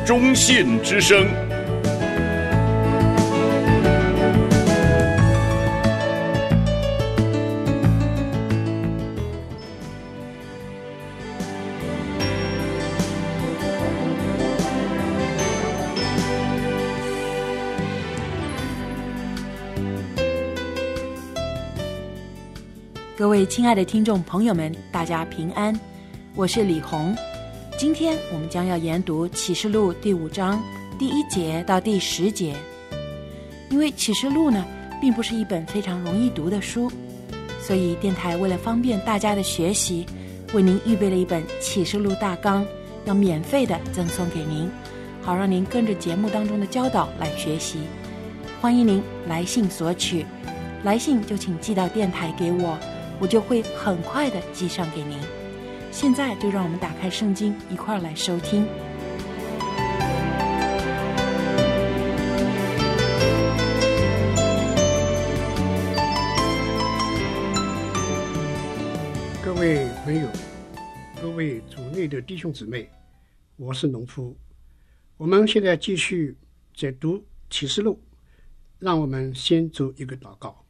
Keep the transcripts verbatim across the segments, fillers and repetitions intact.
中信之声。 各位亲爱的听众朋友们，大家平安，我是李红。今天我们将要研读启示录第五章第一节到第十节。因为启示录呢并不是一本非常容易读的书，所以电台为了方便大家的学习，为您预备了一本启示录大纲，要免费的赠送给您，好让您跟着节目当中的教导来学习。欢迎您来信索取，来信就请寄到电台给我，我就会很快的寄上给您。现在就让我们打开圣经，一块儿来收听。 各位朋友，各位主内的弟兄姊妹，我是农夫。我们现在继续在读启示录，让我们先做一个祷告。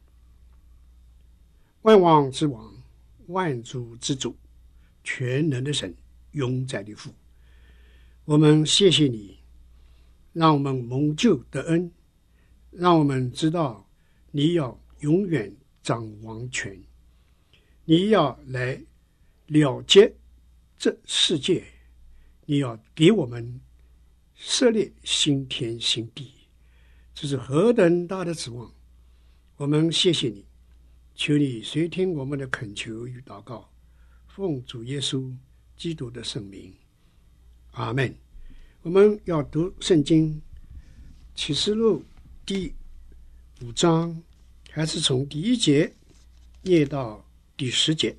万王之王，万主之主，全能的神，永在的父，我们谢谢你，让我们蒙救得恩，让我们知道你要永远掌王权，你要来了结这世界，你要给我们设立新天新地，这是何等大的指望！我们谢谢你，求你垂听我们的恳求与祷告，奉主耶稣基督的圣名，阿们。我们要读圣经启示录第五章，还是从第一节念到第十节。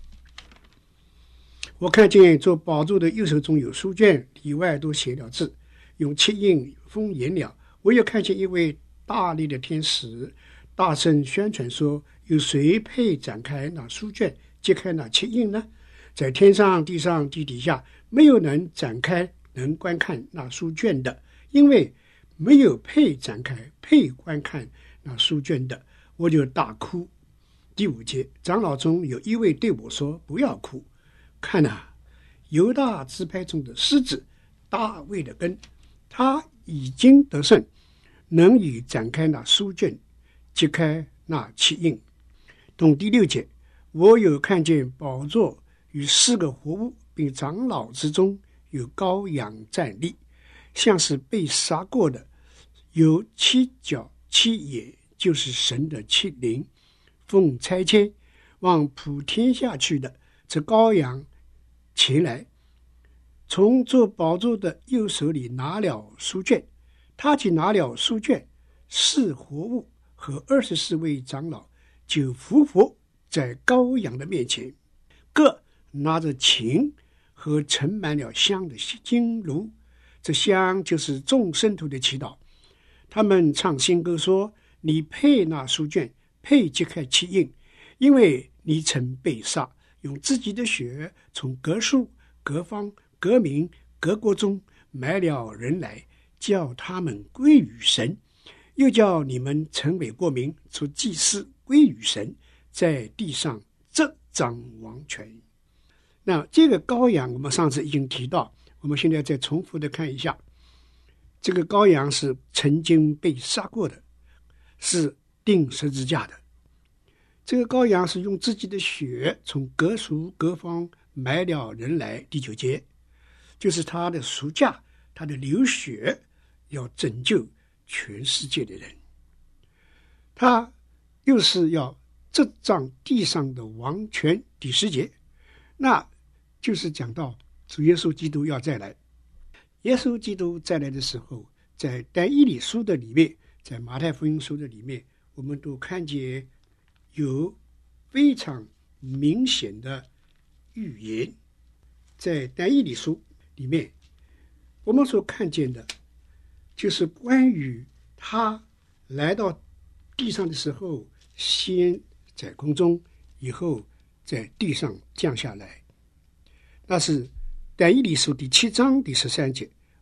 我看见坐宝座的右手中有书卷，里外都写了字，用漆印封严了。我又看见一位大力的天使大声宣传说，有谁配展开那书卷，揭开那漆印呢？在天上地上地底下，没有能展开能观看那书卷的，因为没有配展开配观看那书卷的。我就大哭。第五节，长老中有一位对我说，不要哭，看啊，犹大支派中的狮子大卫的根，他已经得胜，能以展开那书卷，揭开那漆印。懂第六节，我有看见宝座与四个活物，并长老之中有羔羊站立，像是被杀过的，有七角七眼，就是神的七灵，奉差遣往普天下去的。这羔羊前来，从坐宝座的右手里拿了书卷，他既拿了书卷，四活物和二十四位长老就伏伏在羔羊的面前，各拿着琴和盛满了香的金炉，这香就是众圣徒的祈祷。他们唱新歌说，你配那书卷，配揭开漆印，因为你曾被杀，用自己的血从各处各方各民各国中买了人来，叫他们归于神，又叫你们成为国民，出祭司归于神，在地上执掌王权。那这个羔羊我们上次已经提到，我们现在再重复的看一下。这个羔羊是曾经被杀过的，是钉十字架的。这个羔羊是用自己的血从各属各方买了人来。第九节，就是他的赎价，他的流血要拯救全世界的人。他又是要执掌地上的王权。第十节，那就是讲到主耶稣基督要再来。耶稣基督再来的时候，在但以理书的里面，在马太福音书的里面，我们都看见有非常明显的预言。在但以理书里面，我们所看见的就是关于他来到地上的时候，先在空中，以后在地上降下来。那是但以理书第七章第十三节，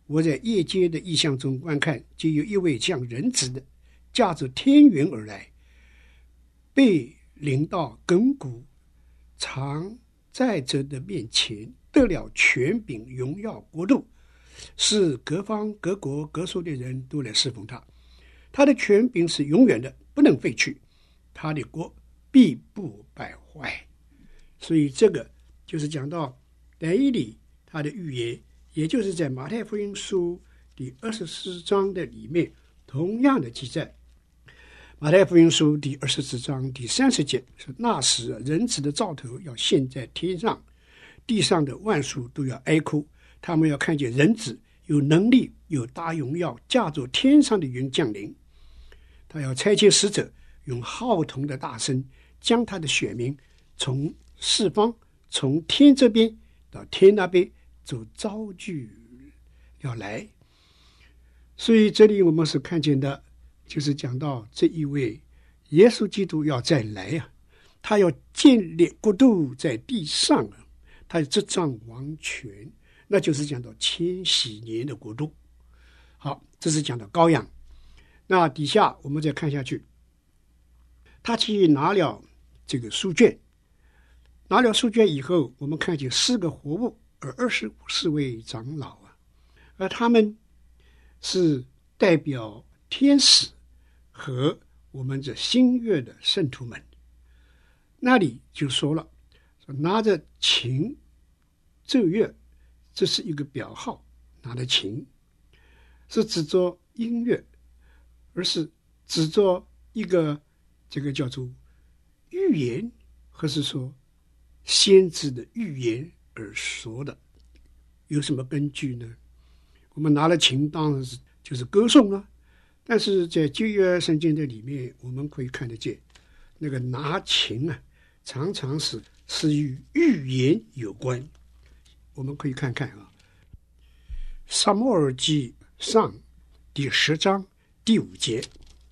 我在夜间的异象中观看，就有一位像人子的，驾着天云而来，被领到亘古常在者的面前，得了权柄、荣耀、国度，使各方各国各族的人都来侍奉他。他的权柄是永远的，不能废去，他的国必不败坏。所以这个就是讲到但以理他的预言，也就是在马太福音书第二十四章的里面同样的记载。马太福音书第二十四章第三十节说，那时人子的兆头要现在天上，地上的万属都要哀哭，他们要看见人子有能力有大荣耀，驾着天上的云降临。他要差遣使者，用号筒的大声，将他的选民从四方，从天这边到天那边走招聚要来。所以这里我们是看见的，就是讲到这一位耶稣基督要再来啊，他要建立国度在地上啊，他执掌王权，那就是讲到千禧年的国度。好，这是讲到羔羊。那底下我们再看下去，他去拿了这个书卷，拿了书卷以后，我们看见四个活物，而二十四位长老啊，而他们是代表天使和我们这新约的圣徒们。那里就说了，说拿着琴奏乐，这是一个表号，拿着琴是指着音乐，而是指着一个这个叫做预言，或是说先知的预言而说的。有什么根据呢？我们拿了琴当然是就是歌颂了，但是在旧约圣经的里面，我们可以看得见那个拿琴啊，常常是是与预言有关。我们可以看看啊，撒母耳记上第十章第五节，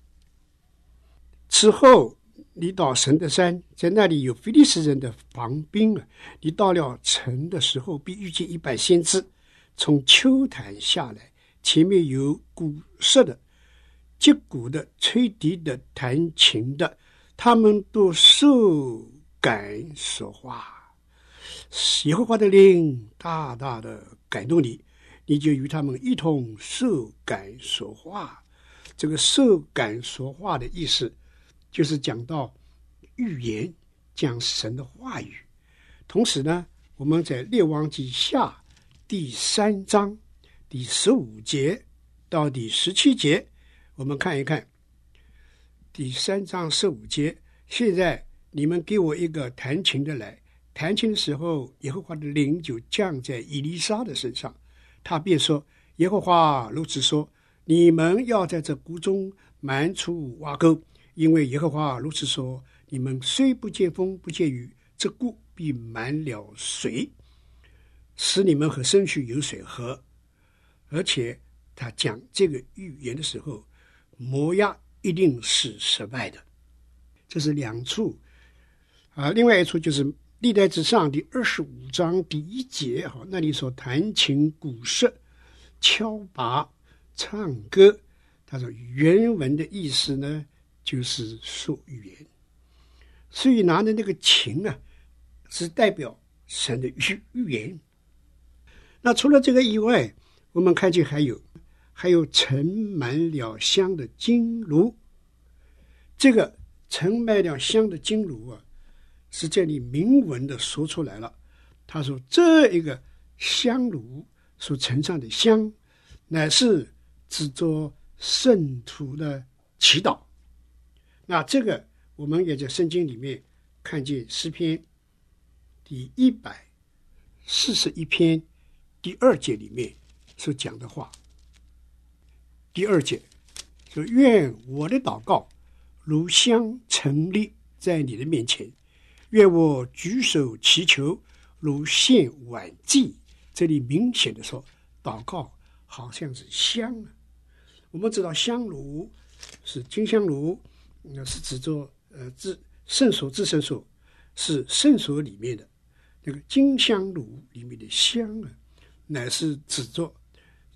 此后你到神的山，在那里有非利士人的防兵啊，你到了城的时候，必遇见一班先知从秋坛下来，前面有鼓瑟的、击鼓的、吹笛的、弹琴的，他们都受感说话。耶和华的灵大大的感动你，你就与他们一同受感说话。这个受感说话的意思，就是讲到预言，讲神的话语。同时呢，我们在列王记下第三章第十五节到第十七节，我们看一看第三章十五节。现在你们给我一个弹琴的来。弹琴的时候，耶和华的灵就降在以利沙的身上，他便说，耶和华如此说，你们要在这谷中满处挖沟，因为耶和华如此说，你们虽不见风不见雨，这谷必满了水，使你们和牲畜有水喝。而且他讲这个预言的时候，摩押一定是失败的。这是两处啊，另外一处就是历代之上第二十五章第一节，好，那里说弹琴、鼓瑟、敲拔、唱歌。他说原文的意思呢，就是说预言。所以拿的那个琴啊，是代表神的预预言。那除了这个以外，我们看见还有还有盛满了香的金炉。这个盛满了香的金炉啊，是这里明文的说出来了。他说这一个香炉所盛上的香，乃是指着圣徒的祈祷。那这个我们也在圣经里面看见诗篇第一百四十一篇第二节里面所讲的话。第二节说，愿我的祷告如香陈立在你的面前，愿我举手祈求如献晚祭。这里明显的说，祷告好像是香啊。我们知道香炉是金香炉，那是指着呃至圣所至圣所，是圣所里面的那个金香炉里面的香啊，乃是指着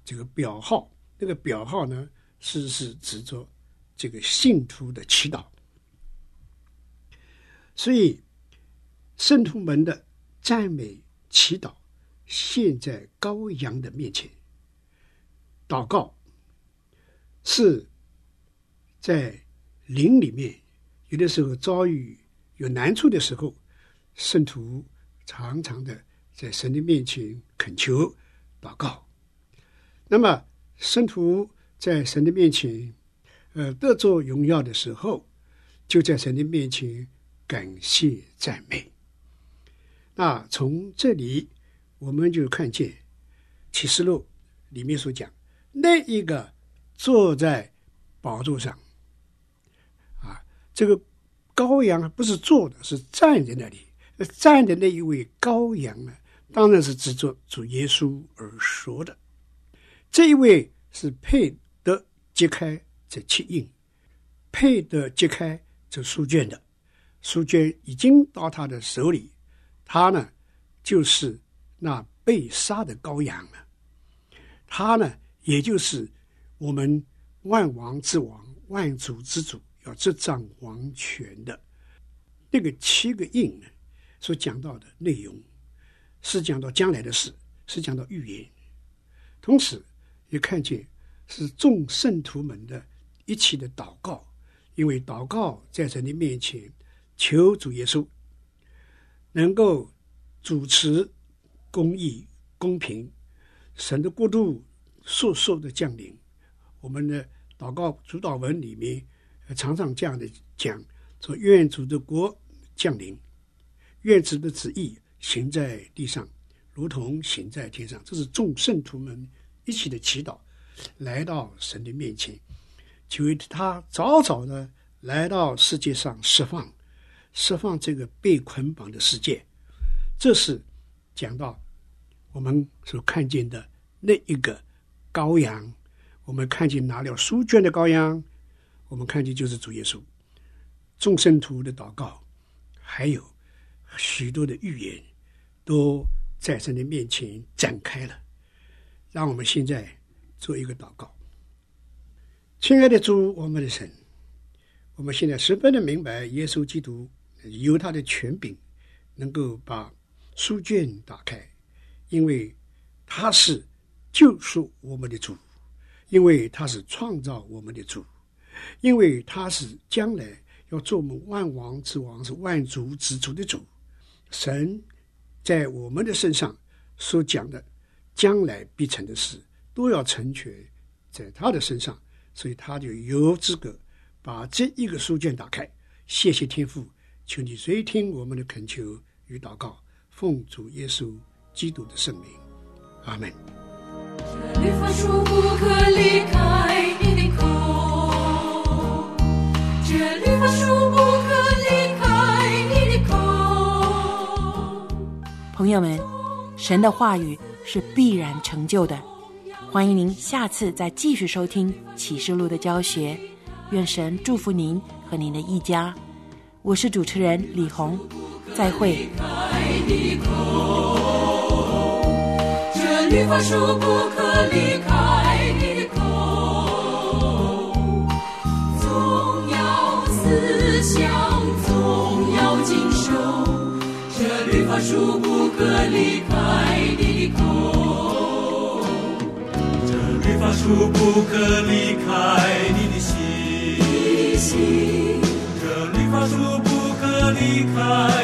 这个表号，那个表号呢是是指着这个信徒的祈祷。所以圣徒们的赞美祈祷献在羔羊的面前。祷告是在灵里面，有的时候遭遇有难处的时候，圣徒常常的在神的面前恳求祷告。那么圣徒在神的面前呃，得着荣耀的时候，就在神的面前感谢赞美。那从这里我们就看见启示录里面所讲，那一个坐在宝座上啊，这个羔羊不是坐的，是站在那里。站的那一位羔羊呢，当然是指着主耶稣而说的。这一位是配得揭开这七印，配得揭开这书卷的，书卷已经到他的手里，他呢就是那被杀的羔羊了，他呢也就是我们万王之王、万主之主，要执掌王权的。那个七个印呢所讲到的内容是讲到将来的事，是讲到预言，同时也看见是众圣徒们的一起的祷告，因为祷告在神的面前求主耶稣能够主持公义公平，神的国度速速的降临。我们的祷告主祷文里面常常这样的讲，说愿主的国降临，愿主的旨意行在地上如同行在天上。这是众圣徒们一起的祈祷，来到神的面前，求他早早的来到世界上释放释放这个被捆绑的世界。这是讲到我们所看见的那一个羔羊，我们看见拿了书卷的羔羊，我们看见就是主耶稣。众圣徒的祷告还有许多的预言都在神的面前展开了。让我们现在做一个祷告。亲爱的主，我们的神，我们现在十分的明白耶稣基督有他的权柄，能够把书卷打开，因为他是救赎我们的主，因为他是创造我们的主，因为他是将来要做我们万王之王，是万族之主的主。神在我们的身上所讲的将来必成的事，都要成全在他的身上，所以他就有资格把这一个书卷打开。谢谢天父，求你垂听我们的恳求与祷告，奉主耶稣基督的圣名，阿们。 这律法书不可离开你的口，这律法书不可离开你的口。 朋友们，神的话语是必然成就的。欢迎您下次再继续收听启示录的教学。愿神祝福您和您的一家。我是主持人李红，再会。 这律法书不可离开你的口，总要思想，总要谨守。这律法书不可离开你的口， 这律法书不可离开你的心，这律法书不可离开